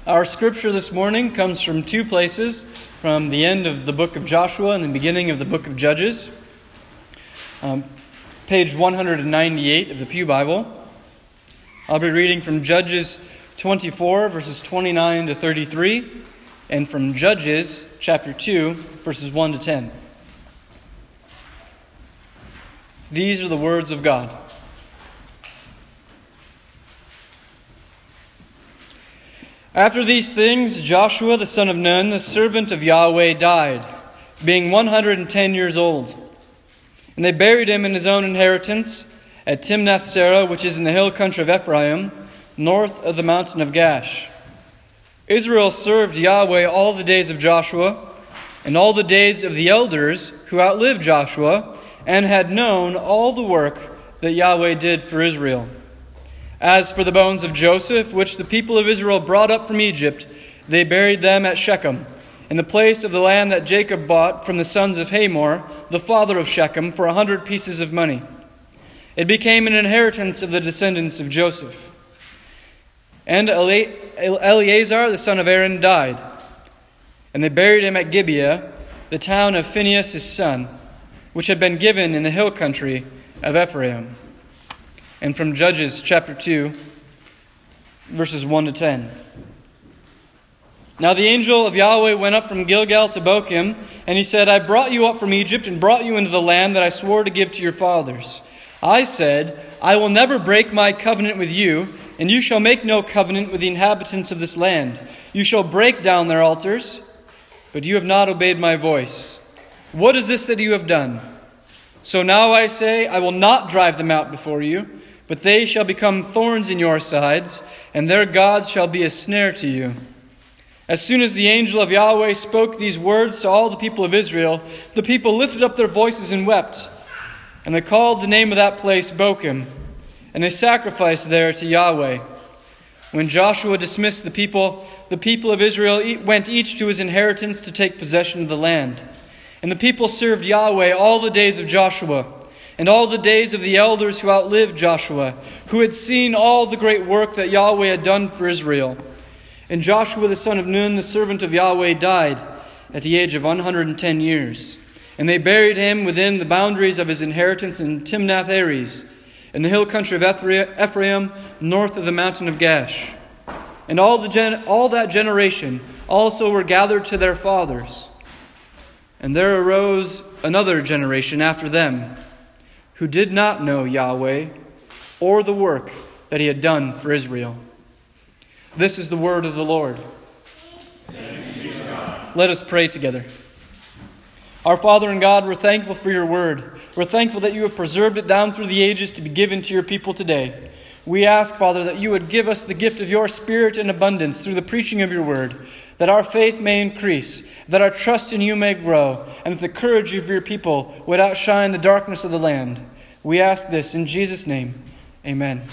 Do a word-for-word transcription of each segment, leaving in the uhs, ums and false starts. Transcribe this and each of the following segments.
Our scripture this morning comes from two places, from the end of the book of Joshua and the beginning of the book of Judges. Um, page one hundred ninety-eight of the Pew Bible. I'll be reading from Judges twenty-four, verses twenty-nine to thirty-three, and from Judges chapter two, verses one to ten. These are the words of God. After these things, Joshua the son of Nun, the servant of Yahweh, died, being one hundred and ten years old. And they buried him in his own inheritance at Timnath-Serah, which is in the hill country of Ephraim, north of the mountain of Gash. Israel served Yahweh all the days of Joshua, and all the days of the elders who outlived Joshua, and had known all the work that Yahweh did for Israel. As for the bones of Joseph, which the people of Israel brought up from Egypt, they buried them at Shechem, in the place of the land that Jacob bought from the sons of Hamor, the father of Shechem, for a hundred pieces of money. It became an inheritance of the descendants of Joseph. And Eleazar, the son of Aaron, died, and they buried him at Gibeah, the town of Phinehas his son, which had been given in the hill country of Ephraim. And from Judges chapter two, verses one to ten. Now the angel of Yahweh went up from Gilgal to Bochim, and he said, I brought you up from Egypt and brought you into the land that I swore to give to your fathers. I said, I will never break my covenant with you, and you shall make no covenant with the inhabitants of this land. You shall break down their altars, but you have not obeyed my voice. What is this that you have done? So now I say, I will not drive them out before you, but they shall become thorns in your sides, and their gods shall be a snare to you. As soon as the angel of Yahweh spoke these words to all the people of Israel, the people lifted up their voices and wept. And they called the name of that place Bochim, and they sacrificed there to Yahweh. When Joshua dismissed the people, the people of Israel went each to his inheritance to take possession of the land. And the people served Yahweh all the days of Joshua, and all the days of the elders who outlived Joshua, who had seen all the great work that Yahweh had done for Israel. And Joshua the son of Nun, the servant of Yahweh, died at the age of one hundred and ten years. And they buried him within the boundaries of his inheritance in Timnath-Heres, in the hill country of Ephraim, north of the mountain of Gash. And all, the gen- all that generation also were gathered to their fathers. And there arose another generation after them, who did not know Yahweh or the work that he had done for Israel. This is the word of the Lord. Thanks be to God. Let us pray together. Our Father and God, we're thankful for your word. We're thankful that you have preserved it down through the ages to be given to your people today. We ask, Father, that you would give us the gift of your Spirit in abundance through the preaching of your word, that our faith may increase, that our trust in you may grow, and that the courage of your people would outshine the darkness of the land. We ask this in Jesus' name. Amen.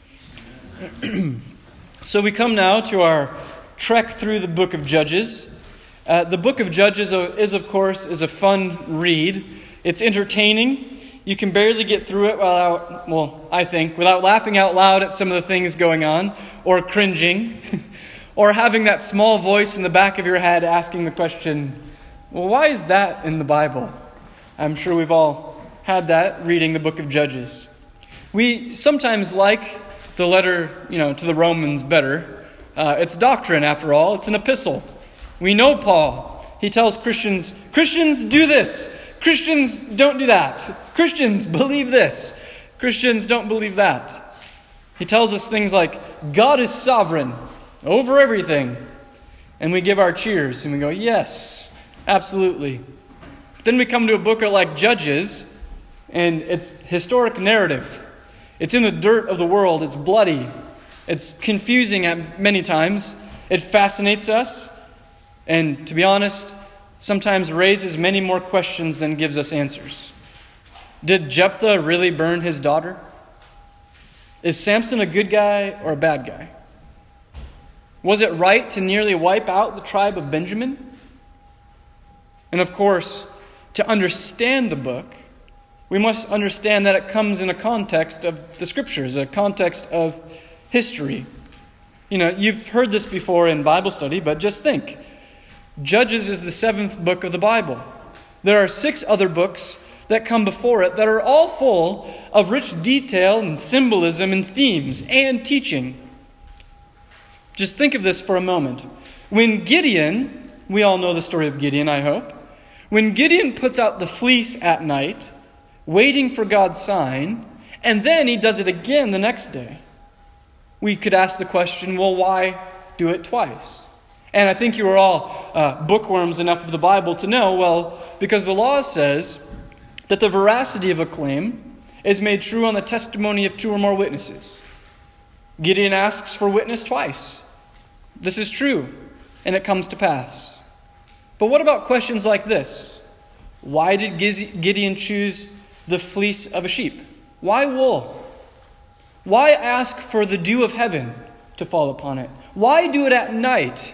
So we come now to our trek through the book of Judges. Uh, the book of Judges is, of course, is a fun read. It's entertaining. You can barely get through it without, well, I think, without laughing out loud at some of the things going on, or cringing, or having that small voice in the back of your head asking the question, well, why is that in the Bible? I'm sure we've all had that reading the book of Judges. We sometimes like the letter, you know, to the Romans better. Uh, it's doctrine, after all. It's an epistle. We know Paul. He tells Christians, Christians, do this. Christians, don't do that. Christians, believe this. Christians, don't believe that. He tells us things like, God is sovereign over everything. And we give our cheers and we go, yes, absolutely. But then we come to a book like Judges, and it's historic narrative. It's in the dirt of the world. It's bloody. It's confusing at many times. It fascinates us. And to be honest, sometimes raises many more questions than gives us answers. Did Jephthah really burn his daughter? Is Samson a good guy or a bad guy? Was it right to nearly wipe out the tribe of Benjamin? And of course, to understand the book, we must understand that it comes in a context of the Scriptures, a context of history. You know, you've heard this before in Bible study, but just think. Judges is the seventh book of the Bible. There are six other books that come before it that are all full of rich detail and symbolism and themes and teaching. Just think of this for a moment. When Gideon, we all know the story of Gideon, I hope. When Gideon puts out the fleece at night, waiting for God's sign, and then he does it again the next day, we could ask the question, well, why do it twice? And I think you are all uh, bookworms enough of the Bible to know, well, because the law says that the veracity of a claim is made true on the testimony of two or more witnesses. Gideon asks for witness twice. This is true, and it comes to pass. But what about questions like this? Why did Gideon choose the fleece of a sheep? Why wool? Why ask for the dew of heaven to fall upon it? Why do it at night?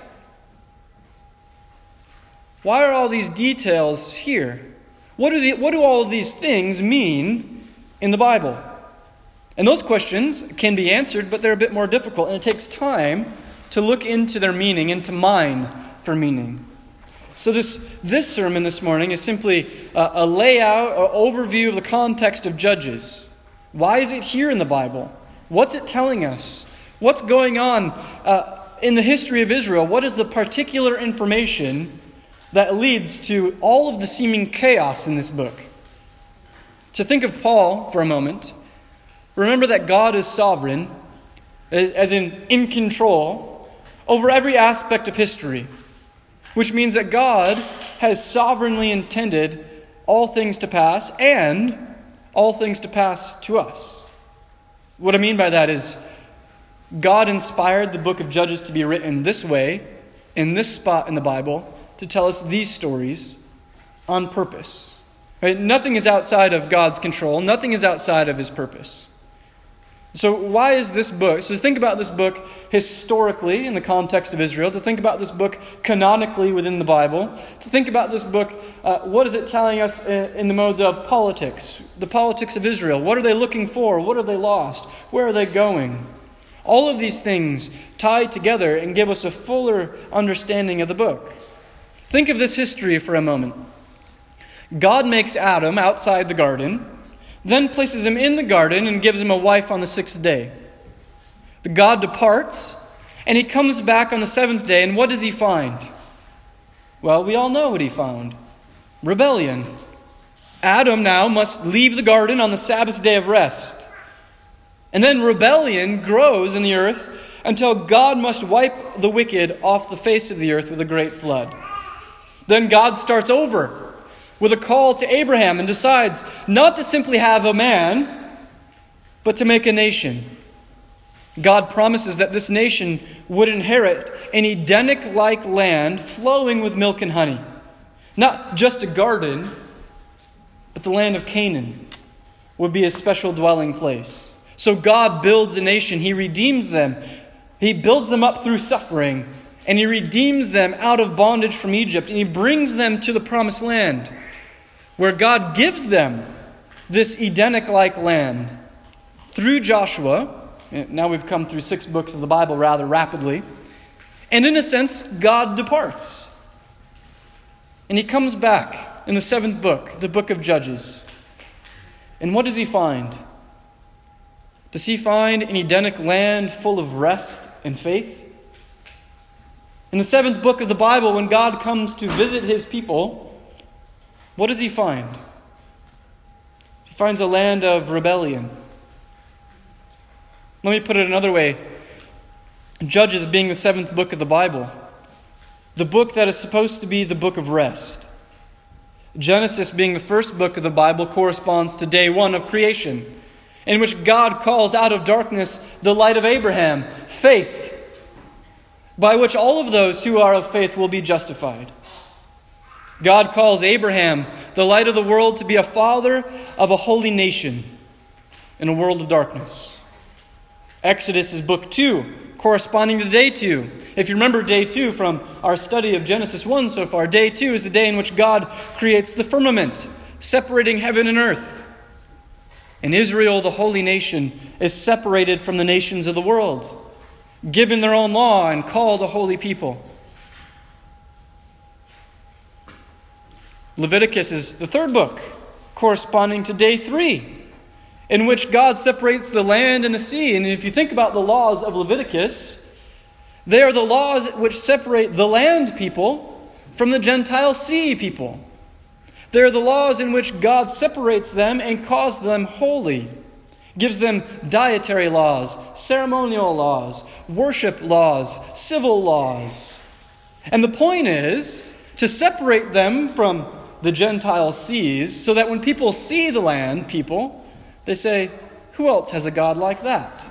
Why are all these details here? What do, the, what do all of these things mean in the Bible? And those questions can be answered, but they're a bit more difficult, and it takes time to look into their meaning and to mine for meaning. So this, this sermon this morning is simply a, a layout or overview of the context of Judges. Why is it here in the Bible? What's it telling us? What's going on uh, in the history of Israel? What is the particular information that leads to all of the seeming chaos in this book? To think of Paul for a moment, remember that God is sovereign, as, as in in control, over every aspect of history, which means that God has sovereignly intended all things to pass and all things to pass to us. What I mean by that is God inspired the book of Judges to be written this way, in this spot in the Bible, to tell us these stories on purpose. Right? Nothing is outside of God's control. Nothing is outside of his purpose. So why is this book? So think about this book historically in the context of Israel, to think about this book canonically within the Bible, to think about this book, uh, what is it telling us in, in the modes of politics, the politics of Israel? What are they looking for? What have they lost? Where are they going? All of these things tie together and give us a fuller understanding of the book. Think of this history for a moment. God makes Adam outside the garden, then places him in the garden and gives him a wife on the sixth day. The God departs, and he comes back on the seventh day, and what does he find? Well, we all know what he found. Rebellion. Adam now must leave the garden on the Sabbath day of rest. And then rebellion grows in the earth until God must wipe the wicked off the face of the earth with a great flood. Then God starts over with a call to Abraham and decides not to simply have a man, but to make a nation. God promises that this nation would inherit an Edenic-like land flowing with milk and honey. Not just a garden, but the land of Canaan would be a special dwelling place. So God builds a nation. He redeems them. He builds them up through suffering. And he redeems them out of bondage from Egypt. And he brings them to the promised land, where God gives them this Edenic-like land through Joshua. Now we've come through six books of the Bible rather rapidly. And in a sense, God departs. And he comes back in the seventh book, the book of Judges. And what does he find? Does he find an Edenic land full of rest and faith? In the seventh book of the Bible, when God comes to visit his people, what does he find? He finds a land of rebellion. Let me put it another way. Judges being the seventh book of the Bible, the book that is supposed to be the book of rest. Genesis being the first book of the Bible corresponds to day one of creation, in which God calls out of darkness the light of Abraham, faith, by which all of those who are of faith will be justified. God calls Abraham, the light of the world, to be a father of a holy nation in a world of darkness. Exodus is book two, corresponding to day two. If you remember day two from our study of Genesis one so far, day two is the day in which God creates the firmament, separating heaven and earth. And Israel, the holy nation, is separated from the nations of the world. given their own law, and called a holy people. Leviticus is the third book, corresponding to day three, in which God separates the land and the sea. And if you think about the laws of Leviticus, they are the laws which separate the land people from the Gentile sea people. They are the laws in which God separates them and calls them holy, gives them dietary laws, ceremonial laws, worship laws, civil laws. And the point is to separate them from the Gentile seas so that when people see the land people, they say, who else has a God like that?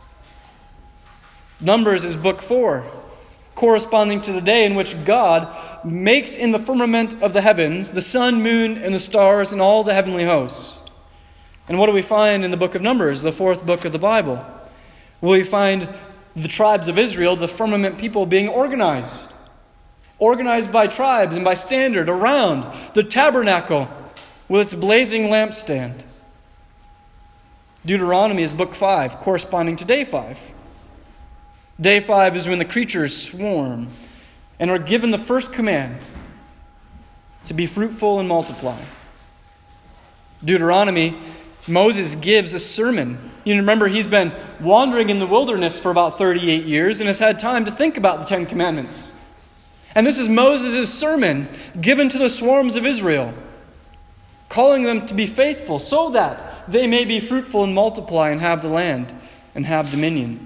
Numbers is book four, corresponding to the day in which God makes in the firmament of the heavens the sun, moon, and the stars and all the heavenly hosts. And what do we find in the book of Numbers, the fourth book of the Bible? Well, we find the tribes of Israel, the firmament people, being organized. Organized by tribes and by standard around the tabernacle with its blazing lampstand. Deuteronomy is book five, corresponding to day five. Day five is when the creatures swarm and are given the first command to be fruitful and multiply. Deuteronomy, Moses gives a sermon. You remember he's been wandering in the wilderness for about thirty-eight years and has had time to think about the Ten Commandments. And this is Moses' sermon given to the swarms of Israel, calling them to be faithful so that they may be fruitful and multiply and have the land and have dominion.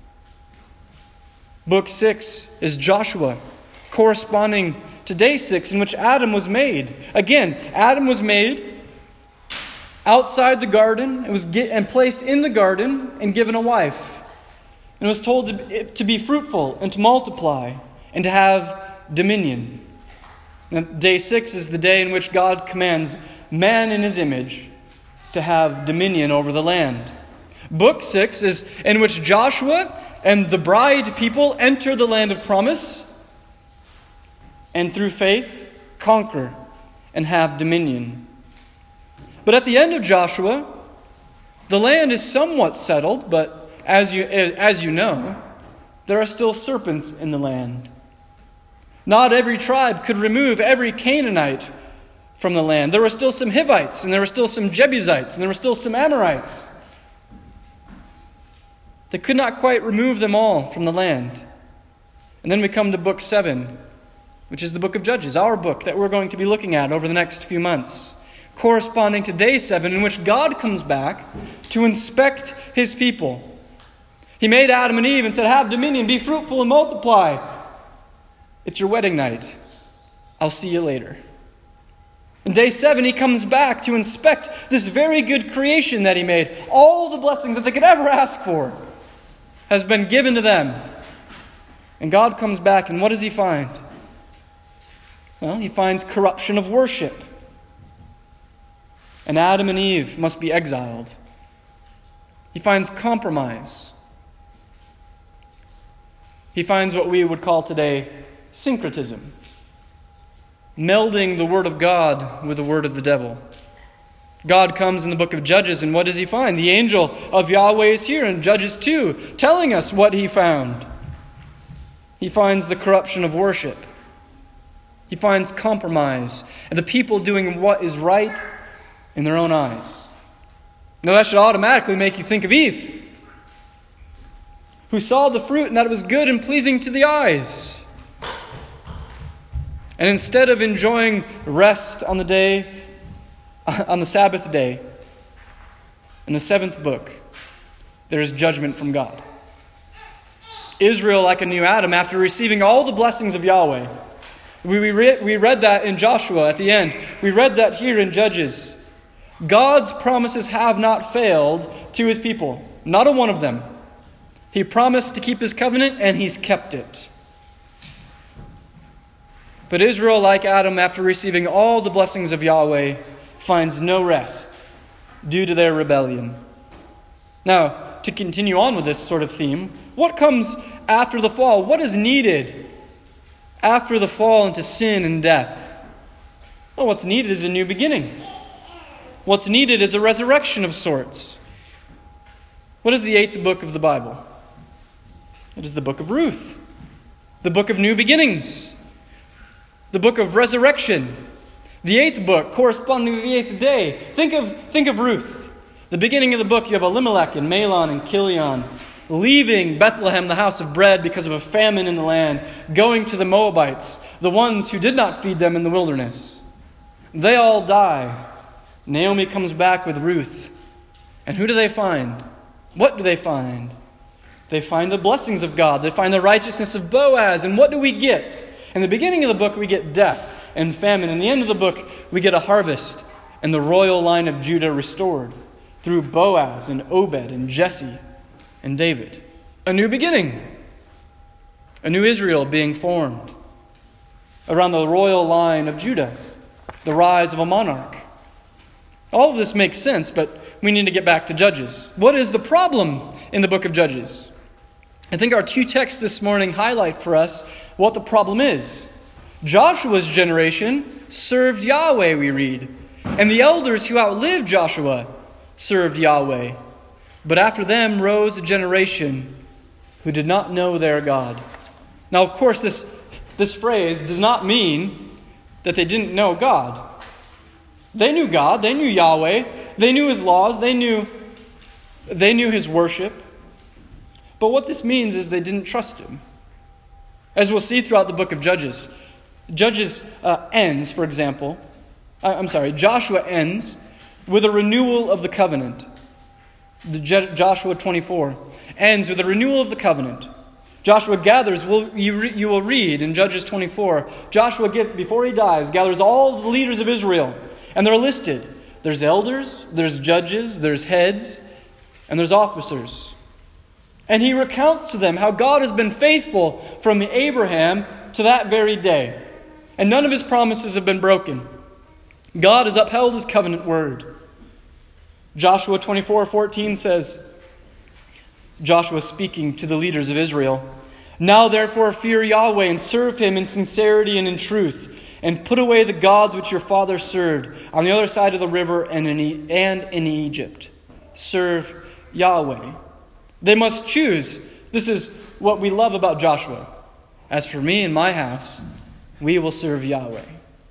Book six is Joshua, corresponding to day six in which Adam was made. Again, Adam was made outside the garden and was get, and placed in the garden and given a wife. And was told to, to be fruitful and to multiply and to have dominion. Now, day six is the day in which God commands man in his image to have dominion over the land. Book six is in which Joshua and the bride people enter the land of promise and through faith conquer and have dominion. But at the end of Joshua, the land is somewhat settled, but as you, as you know, there are still serpents in the land. Not every tribe could remove every Canaanite from the land. There were still some Hivites, and there were still some Jebusites, and there were still some Amorites. They could not quite remove them all from the land. And then we come to book seven, which is the book of Judges, our book that we're going to be looking at over the next few months, corresponding to day seven, in which God comes back to inspect his people. He made Adam and Eve and said, have dominion, be fruitful and multiply. It's your wedding night. I'll see you later. In day seven, he comes back to inspect this very good creation that he made. All the blessings that they could ever ask for has been given to them. And God comes back, and what does he find? Well, he finds corruption of worship. And Adam and Eve must be exiled. He finds compromise. He finds what we would call today syncretism, melding the word of God with the word of the devil. God comes in the book of Judges, and what does he find? The angel of Yahweh is here in Judges two, telling us what he found. He finds the corruption of worship. He finds compromise, and the people doing what is right in their own eyes. Now that should automatically make you think of Eve, who saw the fruit and that it was good and pleasing to the eyes. And instead of enjoying rest on the day, on the Sabbath day, in the seventh book, there is judgment from God. Israel, like a new Adam, after receiving all the blessings of Yahweh, we, we, read, we read that in Joshua at the end. We read that here in Judges. God's promises have not failed to his people. Not a one of them. He promised to keep his covenant, and he's kept it. But Israel, like Adam, after receiving all the blessings of Yahweh, finds no rest due to their rebellion. Now, to continue on with this sort of theme, what comes after the fall? What is needed after the fall into sin and death? Well, what's needed is a new beginning. What's needed is a resurrection of sorts. What is the eighth book of the Bible? It is the book of Ruth, the book of new beginnings, the book of resurrection, the eighth book corresponding to the eighth day. Think of, think of Ruth. The beginning of the book, you have Elimelech and Mahlon and Chilion leaving Bethlehem, the house of bread, because of a famine in the land, going to the Moabites, the ones who did not feed them in the wilderness. They all die. Naomi comes back with Ruth. And who do they find? What do they find? They find the blessings of God. They find the righteousness of Boaz. And what do we get? In the beginning of the book, we get death and famine. In the end of the book, we get a harvest and the royal line of Judah restored through Boaz and Obed and Jesse and David. A new beginning. A new Israel being formed around the royal line of Judah. The rise of a monarch. All of this makes sense, but we need to get back to Judges. What is the problem in the book of Judges? I think our two texts this morning highlight for us what the problem is. Joshua's generation served Yahweh, we read. And the elders who outlived Joshua served Yahweh. But after them rose a generation who did not know their God. Now, of course, this, this phrase does not mean that they didn't know God. They knew God. They knew Yahweh. They knew His laws. They knew, they knew His worship. But what this means is they didn't trust Him. As we'll see throughout the book of Judges. Judges uh, ends, for example. Uh, I'm sorry, Joshua ends with a renewal of the covenant. The Je- Joshua twenty-four ends with a renewal of the covenant. Joshua gathers, well, you, re, you will read in Judges twenty-four, Joshua, get, before he dies, gathers all the leaders of Israel. And they're listed. There's elders, there's judges, there's heads, and there's officers. And he recounts to them how God has been faithful from Abraham to that very day. And none of His promises have been broken. God has upheld His covenant word. Joshua twenty-four fourteen says, Joshua speaking to the leaders of Israel, "Now therefore fear Yahweh and serve Him in sincerity and in truth, and put away the gods which your fathers served on the other side of the river and in, e- and in Egypt. Serve Yahweh." They must choose. This is what we love about Joshua. "As for me and my house, we will serve Yahweh."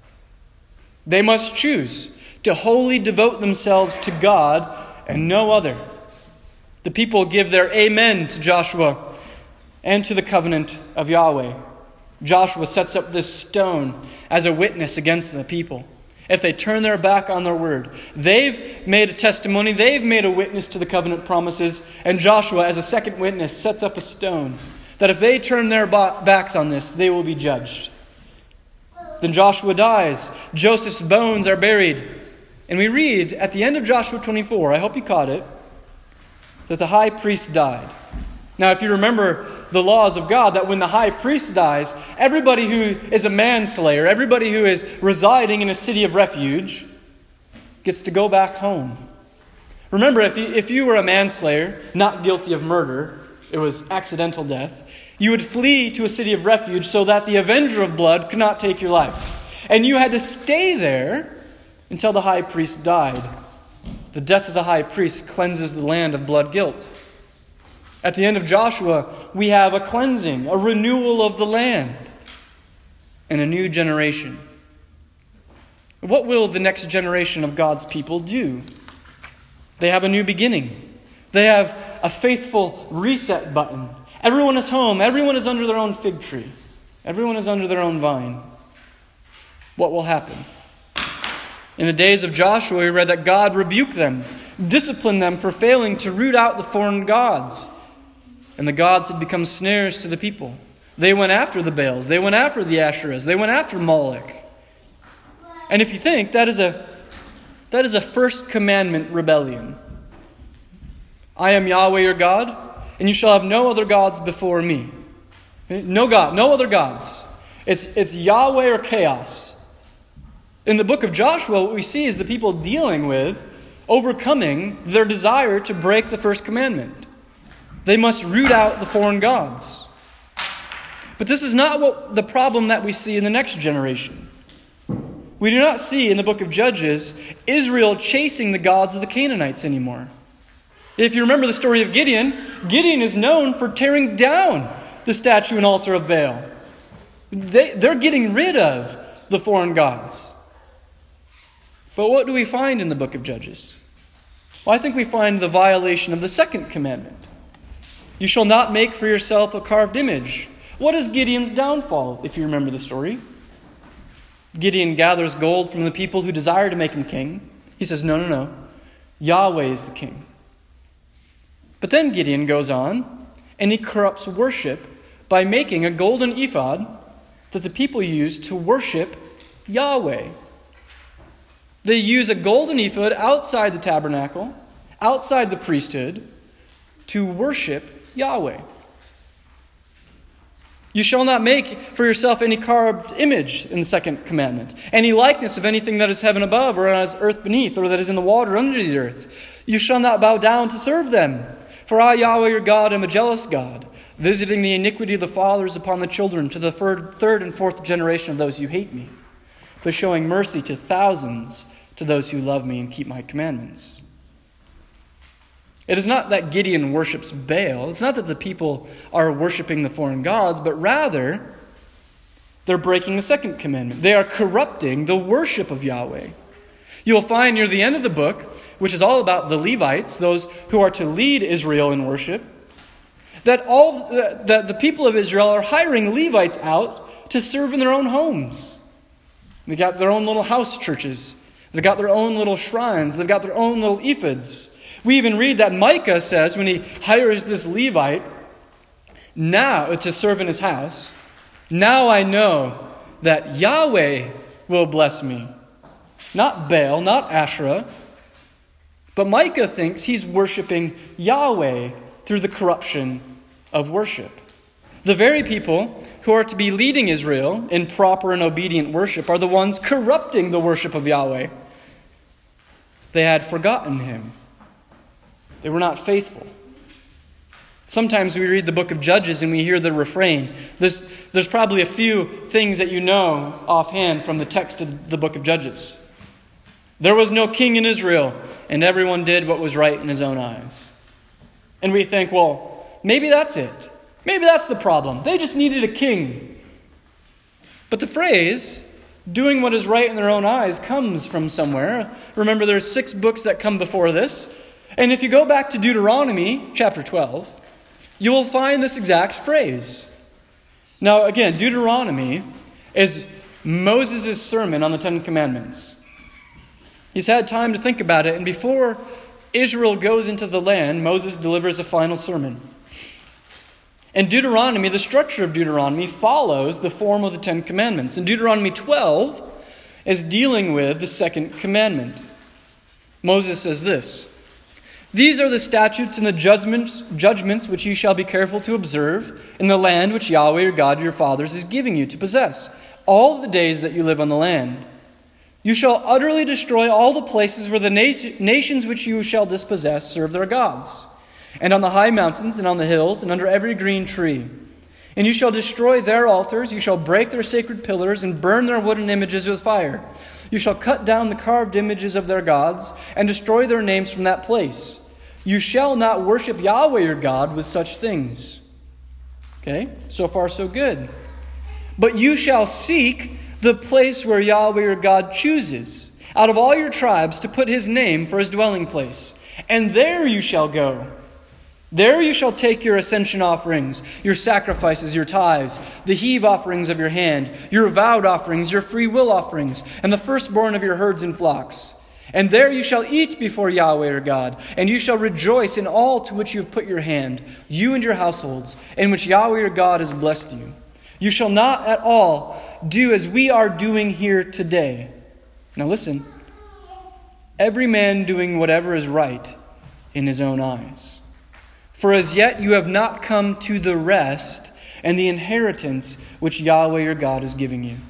They must choose to wholly devote themselves to God and no other. The people give their amen to Joshua and to the covenant of Yahweh. Joshua sets up this stone as a witness against the people. If they turn their back on their word, they've made a testimony, they've made a witness to the covenant promises, and Joshua, as a second witness, sets up a stone that if they turn their backs on this, they will be judged. Then Joshua dies. Joseph's bones are buried. And we read at the end of Joshua twenty-four, I hope you caught it, that the high priest died. Now, if you remember the laws of God, that when the high priest dies, everybody who is a manslayer, everybody who is residing in a city of refuge, gets to go back home. Remember, if you, if you were a manslayer, not guilty of murder, it was accidental death, you would flee to a city of refuge so that the avenger of blood could not take your life. And you had to stay there until the high priest died. The death of the high priest cleanses the land of blood guilt. At the end of Joshua, we have a cleansing, a renewal of the land, and a new generation. What will the next generation of God's people do? They have a new beginning. They have a faithful reset button. Everyone is home. Everyone is under their own fig tree. Everyone is under their own vine. What will happen? In the days of Joshua, we read that God rebuked them, disciplined them for failing to root out the foreign gods. And the gods had become snares to the people. They went after the Baals. They went after the Asherahs. They went after Moloch. And if you think, that is a that is a first commandment rebellion. "I am Yahweh your God, and you shall have no other gods before me." No God, no other gods. It's, it's Yahweh or chaos. In the book of Joshua, what we see is the people dealing with, overcoming their desire to break the first commandment. They must root out the foreign gods. But this is not what the problem that we see in the next generation. We do not see in the book of Judges Israel chasing the gods of the Canaanites anymore. If you remember the story of Gideon, Gideon is known for tearing down the statue and altar of Baal. They, they're getting rid of the foreign gods. But what do we find in the book of Judges? Well, I think we find the violation of the second commandment. You shall not make for yourself a carved image. What is Gideon's downfall, if you remember the story? Gideon gathers gold from the people who desire to make him king. He says, no, no, no. Yahweh is the king. But then Gideon goes on, and he corrupts worship by making a golden ephod that the people use to worship Yahweh. They use a golden ephod outside the tabernacle, outside the priesthood, to worship Yahweh. You shall not make for yourself any carved image in the second commandment, any likeness of anything that is heaven above, or as earth beneath, or that is in the water under the earth. You shall not bow down to serve them. For I, Yahweh your God, am a jealous God, visiting the iniquity of the fathers upon the children to the third and fourth generation of those who hate me, but showing mercy to thousands to those who love me and keep my commandments. It is not that Gideon worships Baal. It's not that the people are worshiping the foreign gods, but rather they're breaking the second commandment. They are corrupting the worship of Yahweh. You'll find near the end of the book, which is all about the Levites, those who are to lead Israel in worship, that all that the people of Israel are hiring Levites out to serve in their own homes. They got their own little house churches. They've got their own little shrines. They've got their own little ephods. We even read that Micah says when he hires this Levite now to serve in his house, now I know that Yahweh will bless me. Not Baal, not Asherah. But Micah thinks he's worshiping Yahweh through the corruption of worship. The very people who are to be leading Israel in proper and obedient worship are the ones corrupting the worship of Yahweh. They had forgotten him. They were not faithful. Sometimes we read the book of Judges and we hear the refrain. There's, there's probably a few things that you know offhand from the text of the book of Judges. There was no king in Israel, and everyone did what was right in his own eyes. And we think, well, maybe that's it. Maybe that's the problem. They just needed a king. But the phrase, doing what is right in their own eyes, comes from somewhere. Remember, there's six books that come before this. And if you go back to Deuteronomy chapter twelve, you will find this exact phrase. Now, again, Deuteronomy is Moses' sermon on the Ten Commandments. He's had time to think about it, and before Israel goes into the land, Moses delivers a final sermon. And Deuteronomy, the structure of Deuteronomy, follows the form of the Ten Commandments. And Deuteronomy twelve is dealing with the second commandment. Moses says this: these are the statutes and the judgments, judgments which you shall be careful to observe in the land which Yahweh your God your fathers is giving you to possess, all the days that you live on the land. You shall utterly destroy all the places where the nations which you shall dispossess serve their gods, and on the high mountains and on the hills and under every green tree. And you shall destroy their altars, you shall break their sacred pillars and burn their wooden images with fire. You shall cut down the carved images of their gods and destroy their names from that place. You shall not worship Yahweh your God with such things. Okay, so far so good. But you shall seek the place where Yahweh your God chooses out of all your tribes to put his name for his dwelling place. And there you shall go. There you shall take your ascension offerings, your sacrifices, your tithes, the heave offerings of your hand, your vowed offerings, your free will offerings, and the firstborn of your herds and flocks. And there you shall eat before Yahweh your God, and you shall rejoice in all to which you have put your hand, you and your households, in which Yahweh your God has blessed you. You shall not at all do as we are doing here today. Now listen, every man doing whatever is right in his own eyes. For as yet you have not come to the rest and the inheritance which Yahweh your God is giving you.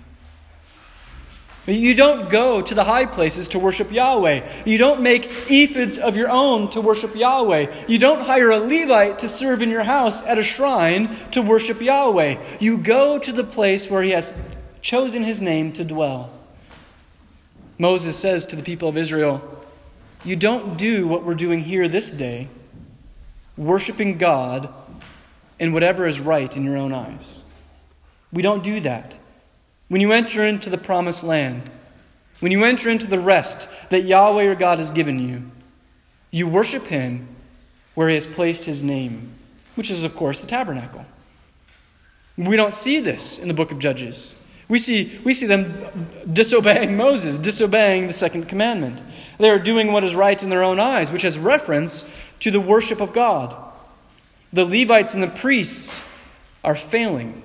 You don't go to the high places to worship Yahweh. You don't make ephods of your own to worship Yahweh. You don't hire a Levite to serve in your house at a shrine to worship Yahweh. You go to the place where he has chosen his name to dwell. Moses says to the people of Israel, you don't do what we're doing here this day, worshiping God in whatever is right in your own eyes. We don't do that. When you enter into the promised land, when you enter into the rest that Yahweh your God has given you, you worship him where he has placed his name, which is, of course, the tabernacle. We don't see this in the book of Judges. We see, we see them disobeying Moses, disobeying the second commandment. They are doing what is right in their own eyes, which has reference to the worship of God. The Levites and the priests are failing.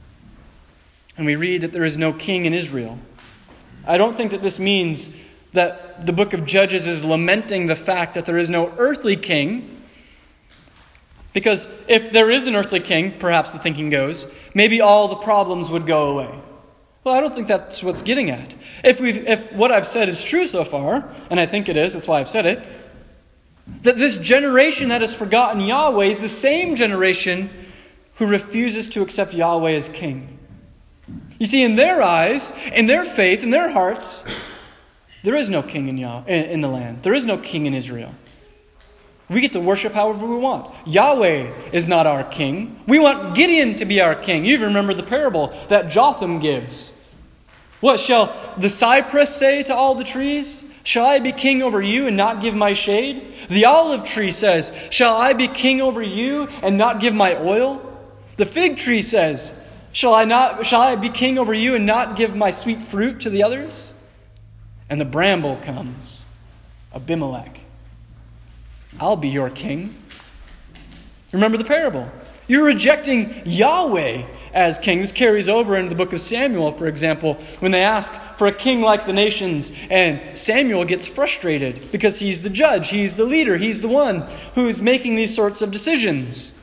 And we read that there is no king in Israel. I don't think that this means that the book of Judges is lamenting the fact that there is no earthly king. Because if there is an earthly king, perhaps the thinking goes, maybe all the problems would go away. Well, I don't think that's what's getting at. If we've, if what I've said is true so far, and I think it is, that's why I've said it, that this generation that has forgotten Yahweh is the same generation who refuses to accept Yahweh as king. You see, in their eyes, in their faith, in their hearts, there is no king in, Yah- in the land. There is no king in Israel. We get to worship however we want. Yahweh is not our king. We want Gideon to be our king. You even remember the parable that Jotham gives. What shall the cypress say to all the trees? Shall I be king over you and not give my shade? The olive tree says, shall I be king over you and not give my oil? The fig tree says, Shall I not? Shall I be king over you and not give my sweet fruit to the others? And the bramble comes, Abimelech. I'll be your king. Remember the parable. You're rejecting Yahweh as king. This carries over into the book of Samuel, for example, when they ask for a king like the nations, and Samuel gets frustrated because he's the judge, he's the leader, he's the one who's making these sorts of decisions.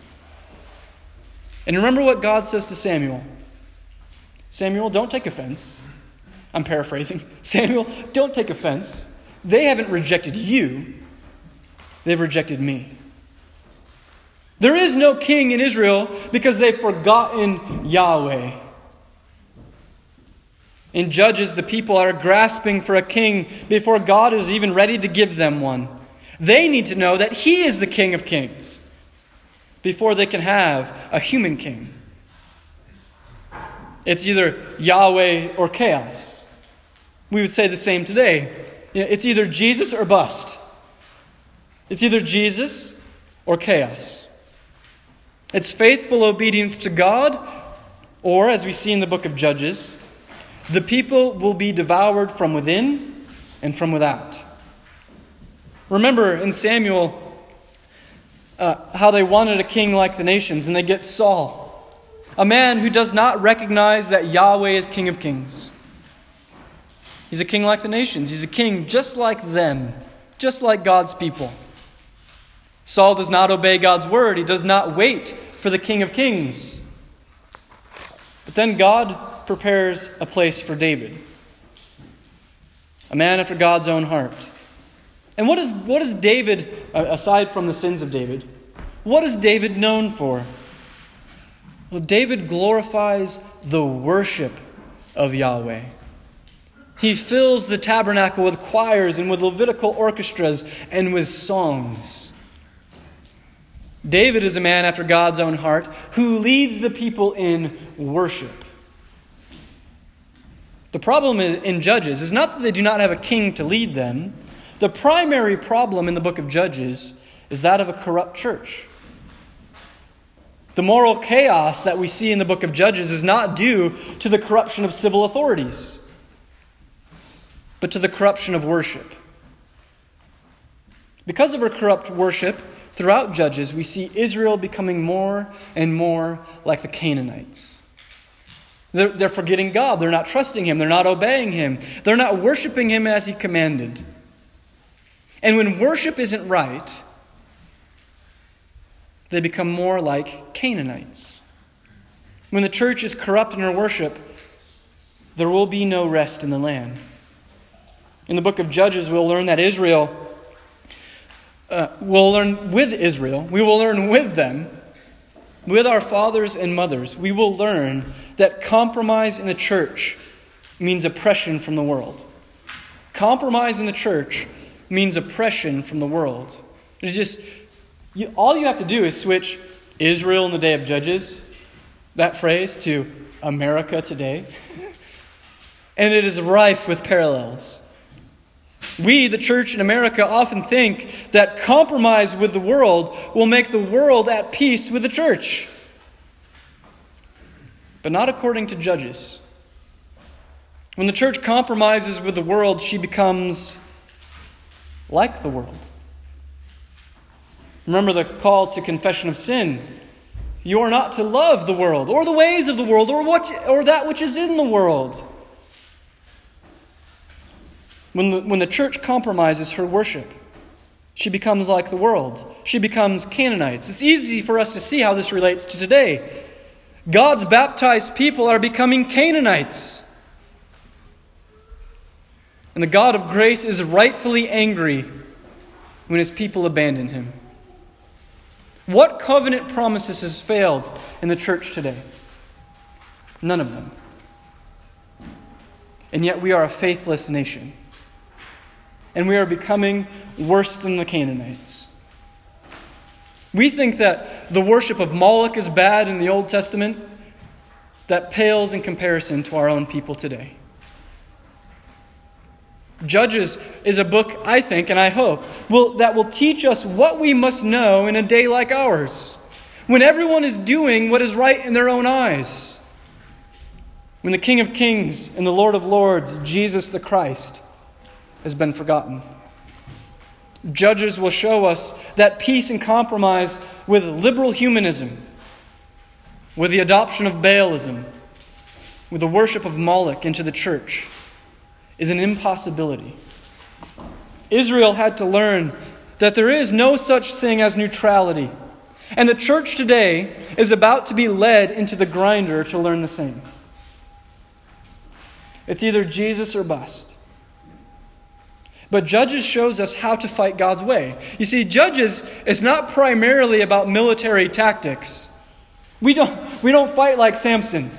And remember what God says to Samuel. Samuel, don't take offense. I'm paraphrasing. Samuel, don't take offense. They haven't rejected you. They've rejected me. There is no king in Israel because they've forgotten Yahweh. In Judges, the people are grasping for a king before God is even ready to give them one. They need to know that he is the King of Kings before they can have a human king. It's either Yahweh or chaos. We would say the same today. It's either Jesus or bust. It's either Jesus or chaos. It's faithful obedience to God, or, as we see in the book of Judges, the people will be devoured from within and from without. Remember in Samuel uh, how they wanted a king like the nations, and they get Saul, a man who does not recognize that Yahweh is King of Kings. He's a king like the nations. He's a king just like them, just like God's people. Saul does not obey God's word. He does not wait for the King of Kings. But then God prepares a place for David, a man after God's own heart. And what is, what is David, aside from the sins of David, what is David known for? Well, David glorifies the worship of Yahweh. He fills the tabernacle with choirs and with Levitical orchestras and with songs. David is a man after God's own heart who leads the people in worship. The problem in Judges is not that they do not have a king to lead them. The primary problem in the book of Judges is that of a corrupt church. The moral chaos that we see in the book of Judges is not due to the corruption of civil authorities, but to the corruption of worship. Because of our corrupt worship, throughout Judges, we see Israel becoming more and more like the Canaanites. They're, they're forgetting God. They're not trusting Him. They're not obeying Him. They're not worshiping Him as He commanded. And when worship isn't right, they become more like Canaanites. When the church is corrupt in her worship, there will be no rest in the land. In the book of Judges, we'll learn that Israel, uh, we'll learn with Israel, we will learn with them, with our fathers and mothers, we will learn that compromise in the church means oppression from the world. Compromise in the church means oppression from the world. It's just, you, all you have to do is switch Israel in the day of Judges, that phrase, to America today. And it is rife with parallels. We, the church in America, often think that compromise with the world will make the world at peace with the church. But not according to Judges. When the church compromises with the world, she becomes like the world. Remember the call to confession of sin. You are not to love the world, or the ways of the world, or what, or that which is in the world. When the, when the church compromises her worship, she becomes like the world. She becomes Canaanites. It's easy for us to see how this relates to today. God's baptized people are becoming Canaanites. And the God of grace is rightfully angry when his people abandon him. What covenant promises has failed in the church today? None of them. And yet we are a faithless nation. And we are becoming worse than the Canaanites. We think that the worship of Moloch is bad in the Old Testament. That pales in comparison to our own people today. Judges is a book, I think, and I hope, will, that will teach us what we must know in a day like ours, when everyone is doing what is right in their own eyes, when the King of Kings and the Lord of Lords, Jesus the Christ, has been forgotten. Judges will show us that peace and compromise with liberal humanism, with the adoption of Baalism, with the worship of Moloch into the church, is an impossibility. Israel had to learn that there is no such thing as neutrality. And the church today is about to be led into the grinder to learn the same. It's either Jesus or bust. But Judges shows us how to fight God's way. You see, Judges is not primarily about military tactics. We don't, we don't fight like Samson.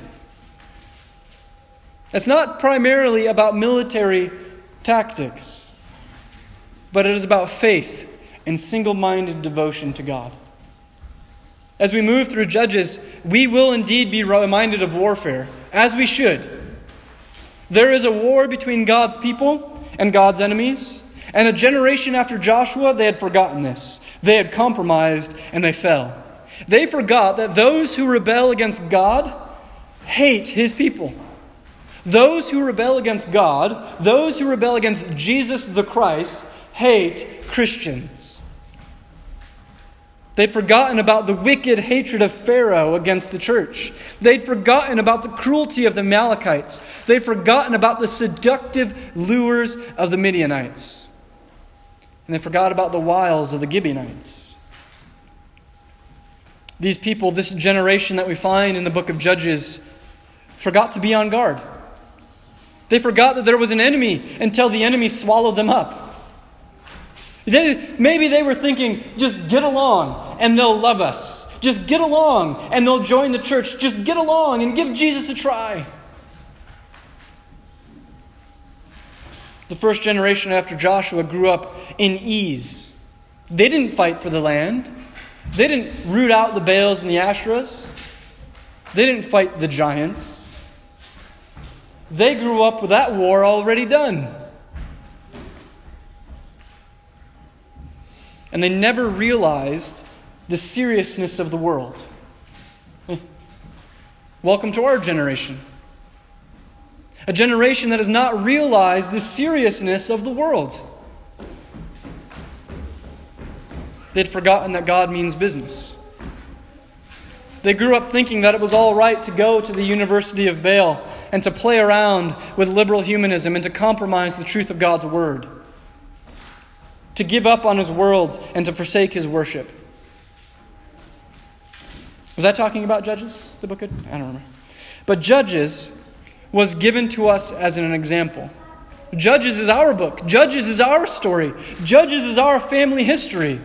It's not primarily about military tactics, but it is about faith and single-minded devotion to God. As we move through Judges, we will indeed be reminded of warfare, as we should. There is a war between God's people and God's enemies, and a generation after Joshua, they had forgotten this. They had compromised and they fell. They forgot that those who rebel against God hate his people. Those who rebel against God, those who rebel against Jesus the Christ, hate Christians. They'd forgotten about the wicked hatred of Pharaoh against the church. They'd forgotten about the cruelty of the Amalekites. They'd forgotten about the seductive lures of the Midianites. And they forgot about the wiles of the Gibeonites. These people, this generation that we find in the book of Judges, forgot to be on guard. They forgot that there was an enemy until the enemy swallowed them up. They, maybe they were thinking, just get along and they'll love us. Just get along and they'll join the church. Just get along and give Jesus a try. The first generation after Joshua grew up in ease. They didn't fight for the land. They didn't root out the Baals and the Asherahs. They didn't fight the giants. They grew up with that war already done. And they never realized the seriousness of the world. Welcome to our generation. A generation that has not realized the seriousness of the world. They'd forgotten that God means business. They grew up thinking that it was all right to go to the University of Baal and to play around with liberal humanism and to compromise the truth of God's word. To give up on his world and to forsake his worship. Was I talking about Judges, the book of? I don't remember. But Judges was given to us as an example. Judges is our book. Judges is our story. Judges is our family history.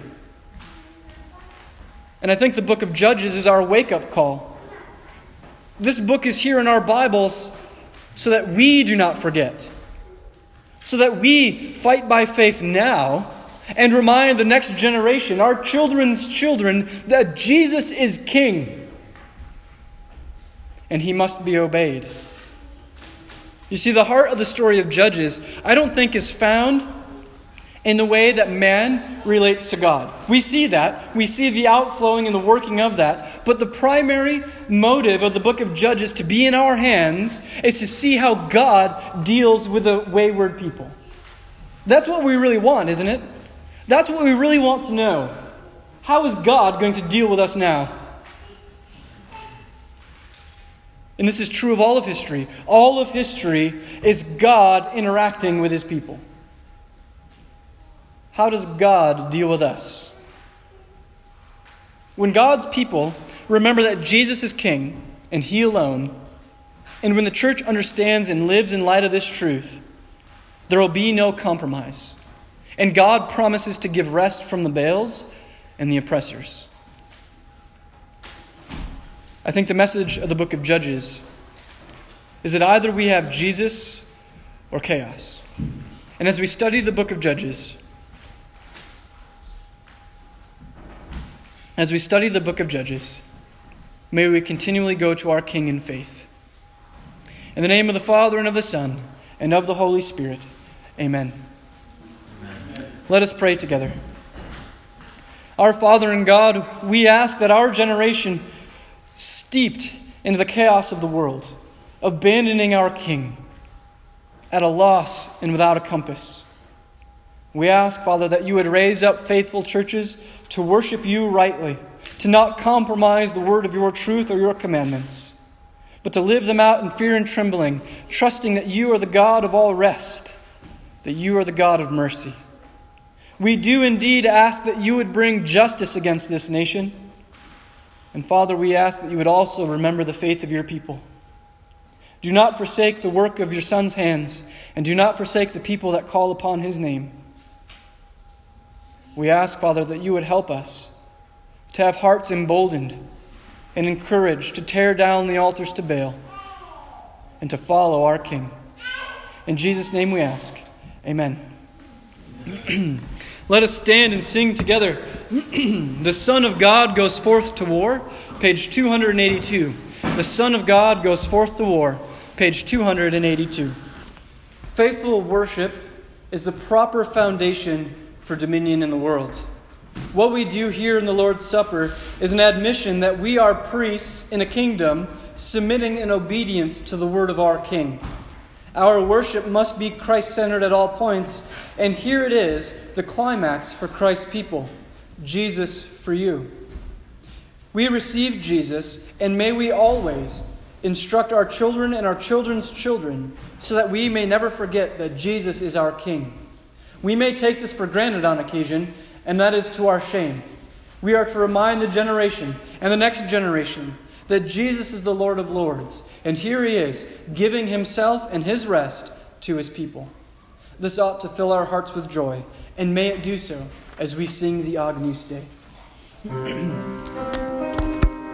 And I think the book of Judges is our wake-up call. This book is here in our Bibles so that we do not forget. So that we fight by faith now, and remind the next generation, our children's children, that Jesus is King and he must be obeyed. You see, the heart of the story of Judges, I don't think, is found in the way that man relates to God. We see that. We see the outflowing and the working of that. But the primary motive of the book of Judges to be in our hands is to see how God deals with a wayward people. That's what we really want, isn't it? That's what we really want to know. How is God going to deal with us now? And this is true of all of history. All of history is God interacting with his people. How does God deal with us? When God's people remember that Jesus is King and he alone, and when the church understands and lives in light of this truth, there will be no compromise. And God promises to give rest from the Baals and the oppressors. I think the message of the book of Judges is that either we have Jesus or chaos. And as we study the book of Judges, as we study the book of Judges, may we continually go to our King in faith. In the name of the Father, and of the Son, and of the Holy Spirit, amen. Amen. Let us pray together. Our Father and God, we ask that our generation, steeped into the chaos of the world, abandoning our King, at a loss and without a compass, we ask, Father, that you would raise up faithful churches to worship you rightly, to not compromise the word of your truth or your commandments, but to live them out in fear and trembling, trusting that you are the God of all rest, that you are the God of mercy. We do indeed ask that you would bring justice against this nation. And Father, we ask that you would also remember the faith of your people. Do not forsake the work of your Son's hands, and do not forsake the people that call upon his name. We ask, Father, that you would help us to have hearts emboldened and encouraged to tear down the altars to Baal and to follow our King. In Jesus' name we ask. Amen. Let us stand and sing together. The Son of God goes forth to war, page two hundred eighty-two. The Son of God goes forth to war, page two hundred eighty-two. Faithful worship is the proper foundation for dominion in the world. What we do here in the Lord's Supper is an admission that we are priests in a kingdom submitting in obedience to the word of our King. Our worship must be Christ-centered at all points, and here it is, the climax for Christ's people, Jesus for you. We receive Jesus, and may we always instruct our children and our children's children so that we may never forget that Jesus is our King. We may take this for granted on occasion, and that is to our shame. We are to remind the generation and the next generation that Jesus is the Lord of Lords, and here he is, giving himself and his rest to his people. This ought to fill our hearts with joy, and may it do so as we sing the Agnus Dei.